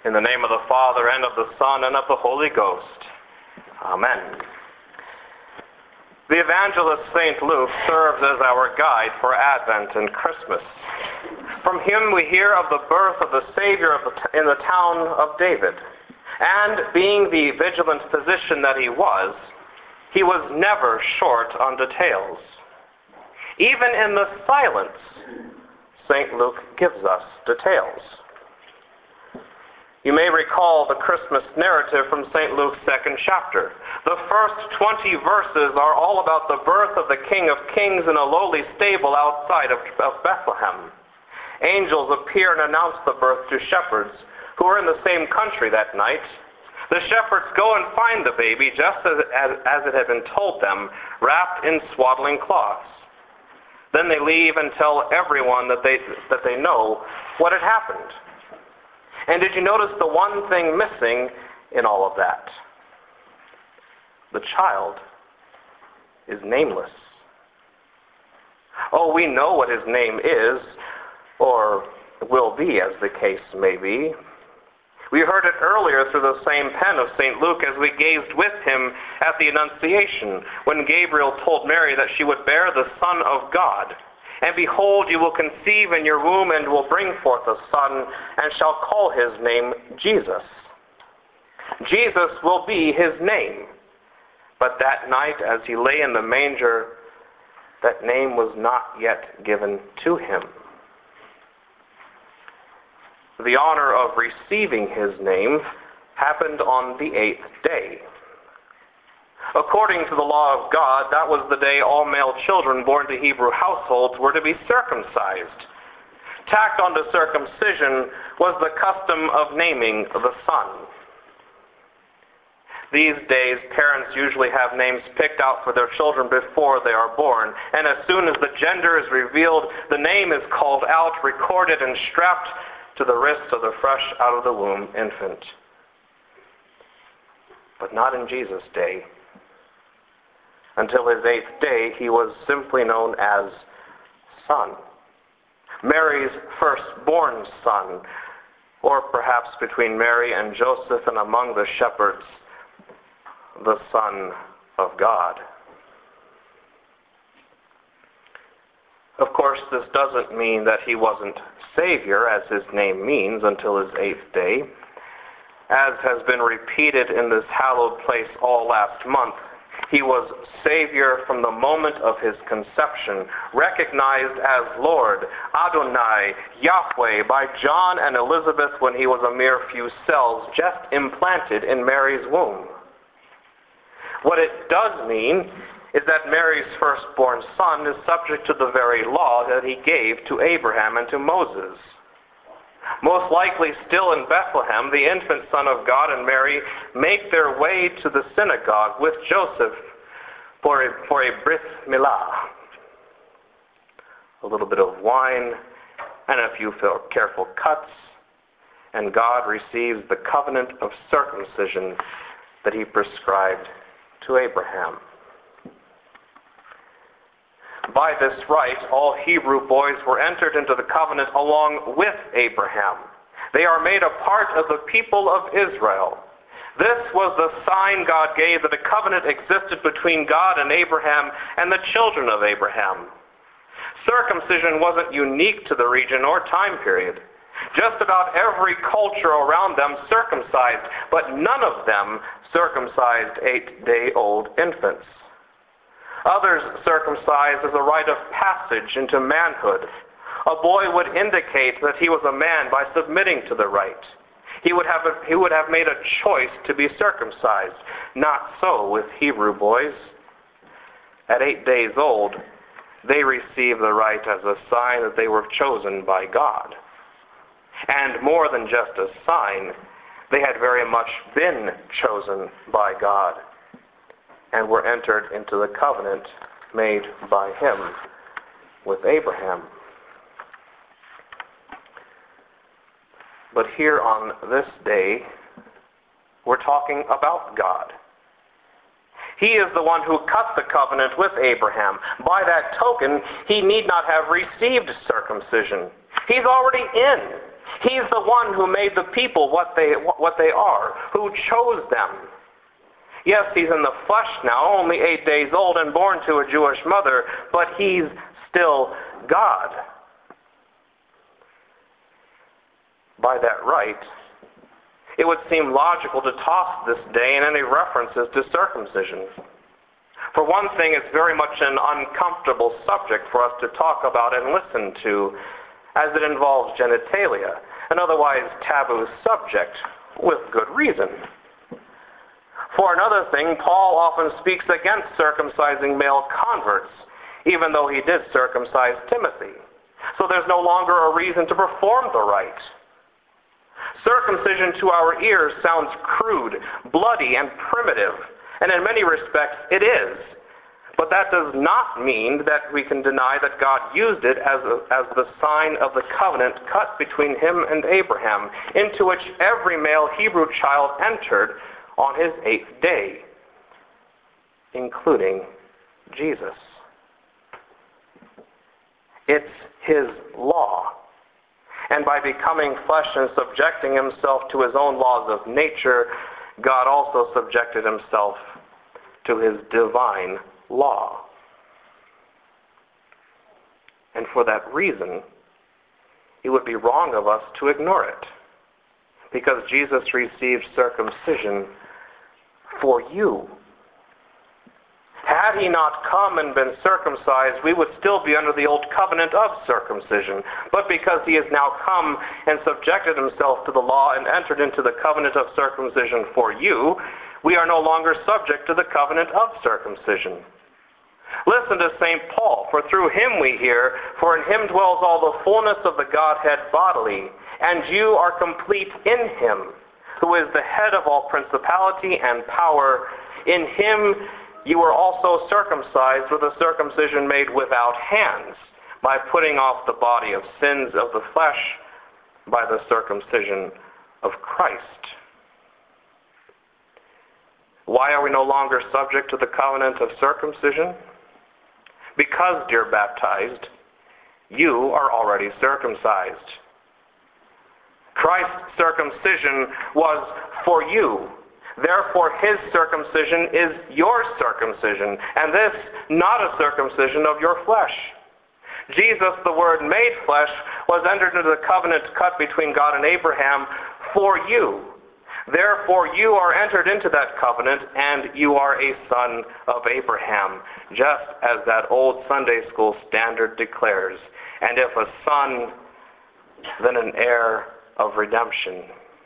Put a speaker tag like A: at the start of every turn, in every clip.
A: In the name of the Father, and of the Son, and of the Holy Ghost. Amen. The evangelist St. Luke serves as our guide for Advent and Christmas. From him we hear of the birth of the Savior in the town of David. And being the vigilant physician that he was never short on details. Even in the silence, St. Luke gives us details. You may recall the Christmas narrative from St. Luke's second chapter. The first 20 verses are all about the birth of the King of Kings in a lowly stable outside of Bethlehem. Angels appear and announce the birth to shepherds who are in the same country that night. The shepherds go and find the baby just as it had been told them, wrapped in swaddling cloths. Then they leave and tell everyone that they know what had happened. And did you notice the one thing missing in all of that? The child is nameless. Oh, we know what his name is, or will be, as the case may be. We heard it earlier through the same pen of St. Luke as we gazed with him at the Annunciation, when Gabriel told Mary that she would bear the Son of God. And behold, you will conceive in your womb and will bring forth a son, and shall call his name Jesus. Jesus will be his name. But that night, as he lay in the manger, that name was not yet given to him. The honor of receiving his name happened on the 8th day. According to the law of God, that was the day all male children born to Hebrew households were to be circumcised. Tacked onto circumcision was the custom of naming the son. These days, parents usually have names picked out for their children before they are born, and as soon as the gender is revealed, the name is called out, recorded, and strapped to the wrist of the fresh out of the womb infant. But not in Jesus' day. Until his 8th day, he was simply known as Son. Mary's firstborn son, or perhaps between Mary and Joseph and among the shepherds, the Son of God. Of course, this doesn't mean that he wasn't Savior, as his name means, until his 8th day. As has been repeated in this hallowed place all last month, he was Savior from the moment of his conception, recognized as Lord, Adonai, Yahweh, by John and Elizabeth when he was a mere few cells just implanted in Mary's womb. What it does mean is that Mary's firstborn son is subject to the very law that he gave to Abraham and to Moses. Most likely still in Bethlehem, the infant Son of God and Mary make their way to the synagogue with Joseph for a bris milah. A little bit of wine and a few careful cuts, and God receives the covenant of circumcision that he prescribed to Abraham. By this rite, all Hebrew boys were entered into the covenant along with Abraham. They are made a part of the people of Israel. This was the sign God gave that a covenant existed between God and Abraham and the children of Abraham. Circumcision wasn't unique to the region or time period. Just about every culture around them circumcised, but none of them circumcised 8-day-old infants. Others circumcised as a rite of passage into manhood. A boy would indicate that he was a man by submitting to the rite. He would have made a choice to be circumcised. Not so with Hebrew boys. At 8 days old, they received the rite as a sign that they were chosen by God. And more than just a sign, they had very much been chosen by God, and were entered into the covenant made by him with Abraham. But here on this day, we're talking about God. He is the one who cut the covenant with Abraham. By that token, he need not have received circumcision. He's already in. He's the one who made the people what they are, who chose them. Yes, he's in the flesh now, only 8 days old and born to a Jewish mother, but he's still God. By that right, it would seem logical to toss this day and any references to circumcision. For one thing, it's very much an uncomfortable subject for us to talk about and listen to, as it involves genitalia, an otherwise taboo subject, with good reason. For another thing, Paul often speaks against circumcising male converts, even though he did circumcise Timothy. So there's no longer a reason to perform the rite. Circumcision to our ears sounds crude, bloody, and primitive, and in many respects it is. But that does not mean that we can deny that God used it as the sign of the covenant cut between him and Abraham, into which every male Hebrew child entered on his 8th day, including Jesus. It's his law. And by becoming flesh and subjecting himself to his own laws of nature, God also subjected himself to his divine law. And for that reason, it would be wrong of us to ignore it, because Jesus received circumcision for you. Had he not come and been circumcised, we would still be under the old covenant of circumcision. But because he has now come and subjected himself to the law and entered into the covenant of circumcision for you, we are no longer subject to the covenant of circumcision. Listen to St. Paul, for through him we hear, for in him dwells all the fullness of the Godhead bodily, and you are complete in him, who is the head of all principality and power. In him you were also circumcised with a circumcision made without hands, by putting off the body of sins of the flesh by the circumcision of Christ. Why are we no longer subject to the covenant of circumcision? Because, dear baptized, you are already circumcised. Christ's circumcision was for you. Therefore, his circumcision is your circumcision, and this not a circumcision of your flesh. Jesus, the Word made flesh, was entered into the covenant cut between God and Abraham for you. Therefore, you are entered into that covenant, and you are a son of Abraham, just as that old Sunday school standard declares. And if a son, then an heir of redemption.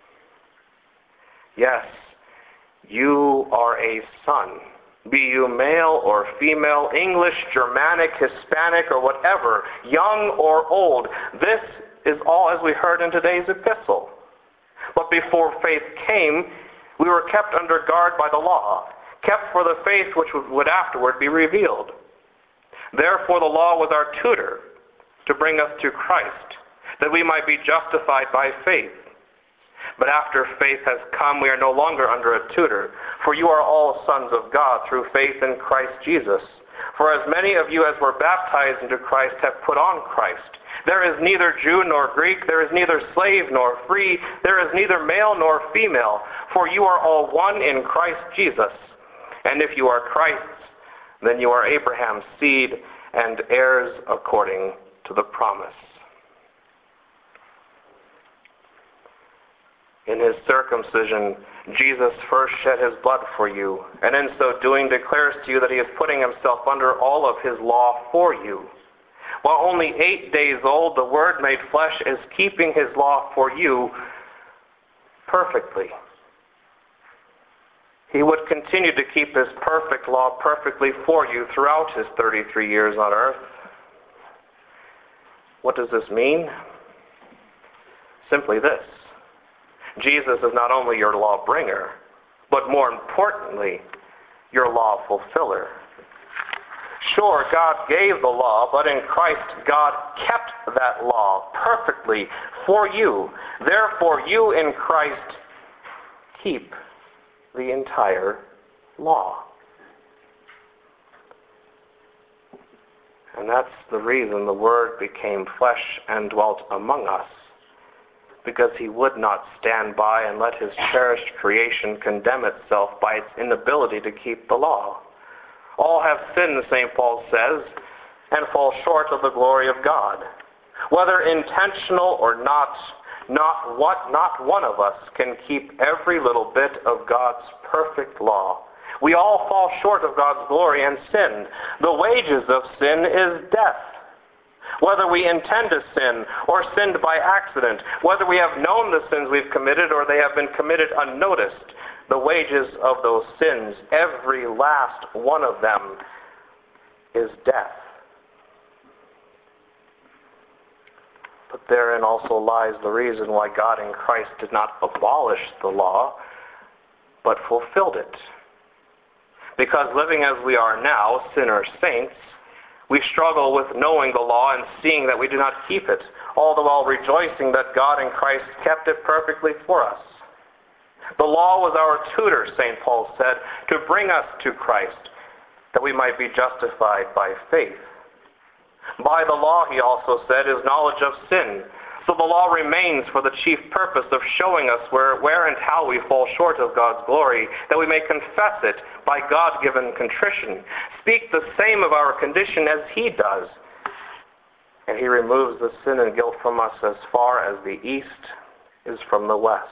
A: Yes, you are a son. Be you male or female, English, Germanic, Hispanic, or whatever, young or old. This is all as we heard in today's epistle. But before faith came, we were kept under guard by the law, kept for the faith which would afterward be revealed. Therefore the law was our tutor to bring us to Christ, that we might be justified by faith. But after faith has come, we are no longer under a tutor, for you are all sons of God through faith in Christ Jesus. For as many of you as were baptized into Christ have put on Christ. There is neither Jew nor Greek, there is neither slave nor free, there is neither male nor female, for you are all one in Christ Jesus. And if you are Christ's, then you are Abraham's seed and heirs according to the promise. In his circumcision, Jesus first shed his blood for you, and in so doing declares to you that he is putting himself under all of his law for you. While only 8 days old, the Word made flesh is keeping his law for you perfectly. He would continue to keep his perfect law perfectly for you throughout his 33 years on earth. What does this mean? Simply this. Jesus is not only your law bringer, but more importantly, your law fulfiller. Sure, God gave the law, but in Christ, God kept that law perfectly for you. Therefore, you in Christ keep the entire law. And that's the reason the Word became flesh and dwelt among us, because he would not stand by and let his cherished creation condemn itself by its inability to keep the law. All have sinned, St. Paul says, and fall short of the glory of God. Whether intentional or not one of us can keep every little bit of God's perfect law. We all fall short of God's glory and sin. The wages of sin is death. Whether we intend to sin or sinned by accident, whether we have known the sins we've committed or they have been committed unnoticed, the wages of those sins, every last one of them, is death. But therein also lies the reason why God in Christ did not abolish the law, but fulfilled it. Because living as we are now, sinner saints, we struggle with knowing the law and seeing that we do not keep it, all the while rejoicing that God in Christ kept it perfectly for us. The law was our tutor, St. Paul said, to bring us to Christ, that we might be justified by faith. By the law, he also said, is knowledge of sin. So the law remains for the chief purpose of showing us where and how we fall short of God's glory, that we may confess it by God-given contrition, speak the same of our condition as he does. And he removes the sin and guilt from us as far as the east is from the west.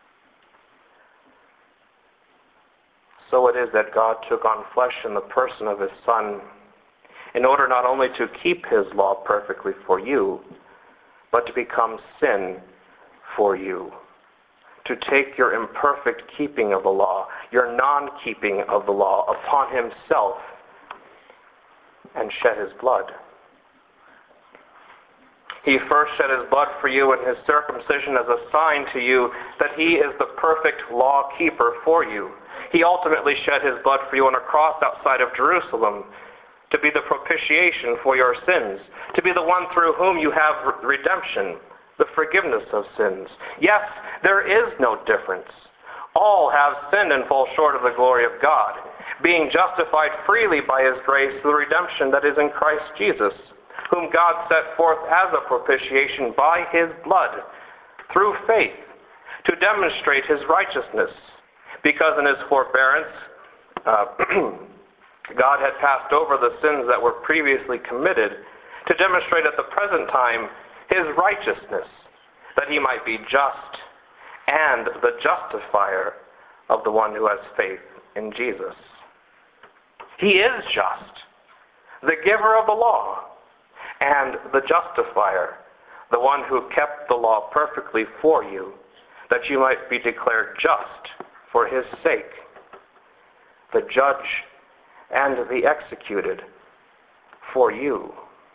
A: So it is that God took on flesh in the person of his Son, in order not only to keep his law perfectly for you, but to become sin for you, to take your imperfect keeping of the law, your non-keeping of the law upon himself and shed his blood. He first shed his blood for you in his circumcision as a sign to you that he is the perfect law keeper for you. He ultimately shed his blood for you on a cross outside of Jerusalem, to be the propitiation for your sins, to be the one through whom you have redemption, the forgiveness of sins. Yes, there is no difference. All have sinned and fall short of the glory of God, being justified freely by his grace through the redemption that is in Christ Jesus, whom God set forth as a propitiation by his blood, through faith, to demonstrate his righteousness, because in his forbearance, God had passed over the sins that were previously committed to demonstrate at the present time his righteousness, that he might be just and the justifier of the one who has faith in Jesus. He is just, the giver of the law, and the justifier, the one who kept the law perfectly for you, that you might be declared just for his sake, the judge and the executed for you.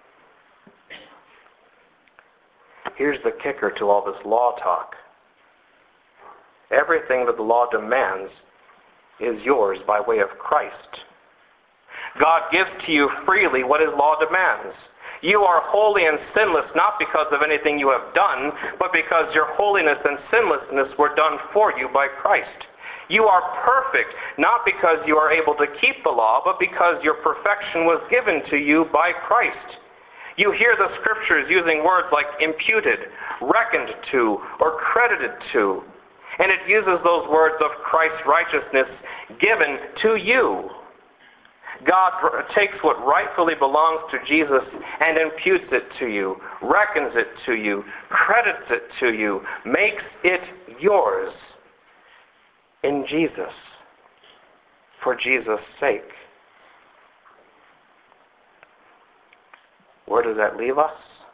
A: Here's the kicker to all this law talk. Everything that the law demands is yours by way of Christ. God gives to you freely what his law demands. You are holy and sinless not because of anything you have done, but because your holiness and sinlessness were done for you by Christ. You are perfect, not because you are able to keep the law, but because your perfection was given to you by Christ. You hear the scriptures using words like imputed, reckoned to, or credited to, and it uses those words of Christ's righteousness given to you. God takes what rightfully belongs to Jesus and imputes it to you, reckons it to you, credits it to you, makes it yours. In Jesus, for Jesus' sake. Where does that leave us?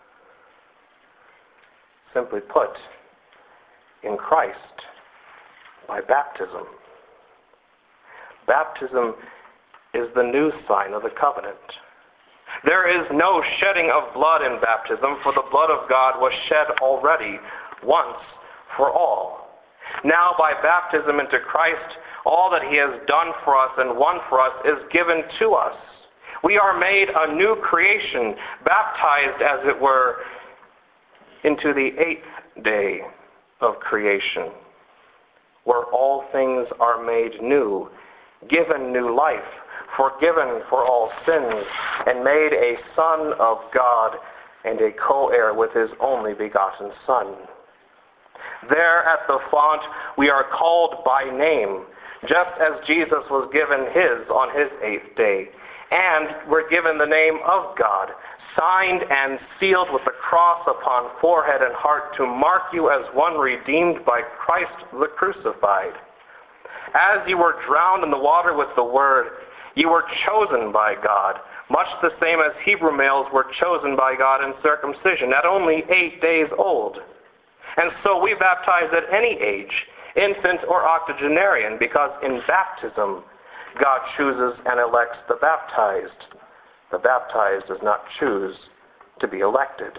A: Simply put, in Christ, by baptism. Baptism is the new sign of the covenant. There is no shedding of blood in baptism, for the blood of God was shed already, once for all. Now, by baptism into Christ, all that he has done for us and won for us is given to us. We are made a new creation, baptized, as it were, into the 8th day of creation, where all things are made new, given new life, forgiven for all sins, and made a son of God and a co-heir with his only begotten Son. There at the font, we are called by name, just as Jesus was given his on his 8th day. And we're given the name of God, signed and sealed with the cross upon forehead and heart to mark you as one redeemed by Christ the crucified. As you were drowned in the water with the word, you were chosen by God, much the same as Hebrew males were chosen by God in circumcision at only 8 days old. And so we baptize at any age, infant or octogenarian, because in baptism, God chooses and elects the baptized. The baptized does not choose to be elected.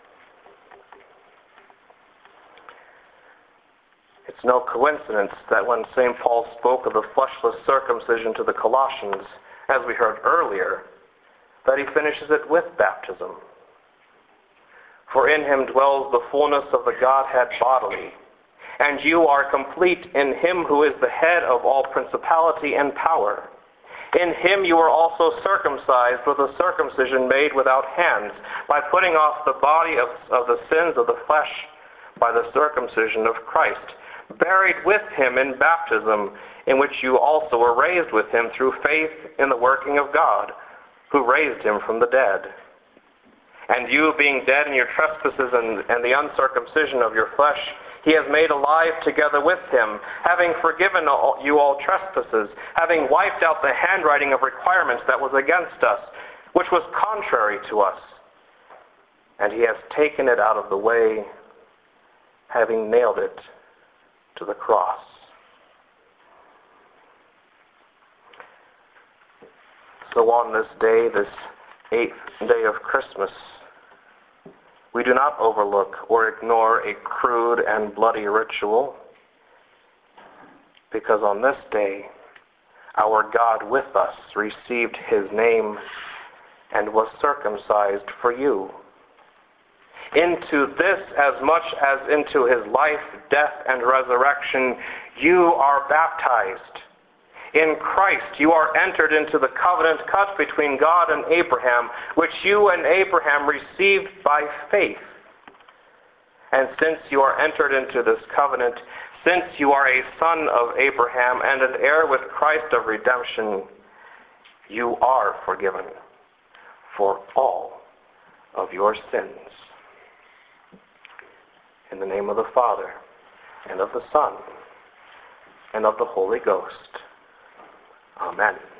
A: It's no coincidence that when St. Paul spoke of the fleshless circumcision to the Colossians, as we heard earlier, that he finishes it with baptism. For in him dwells the fullness of the Godhead bodily, and you are complete in him who is the head of all principality and power. In him you are also circumcised with a circumcision made without hands, by putting off the body of the sins of the flesh by the circumcision of Christ, buried with him in baptism, in which you also were raised with him through faith in the working of God, who raised him from the dead. And you, being dead in your trespasses and the uncircumcision of your flesh, he has made alive together with him, having forgiven you all trespasses, having wiped out the handwriting of requirements that was against us, which was contrary to us. And he has taken it out of the way, having nailed it to the cross. So on this day, this 8th day of Christmas, we do not overlook or ignore a crude and bloody ritual, because on this day, our God with us received his name and was circumcised for you. Into this, as much as into his life, death, and resurrection, you are baptized. In Christ you are entered into the covenant cut between God and Abraham, which you and Abraham received by faith. And since you are entered into this covenant, since you are a son of Abraham and an heir with Christ of redemption, you are forgiven for all of your sins. In the name of the Father, and of the Son, and of the Holy Ghost. Amen.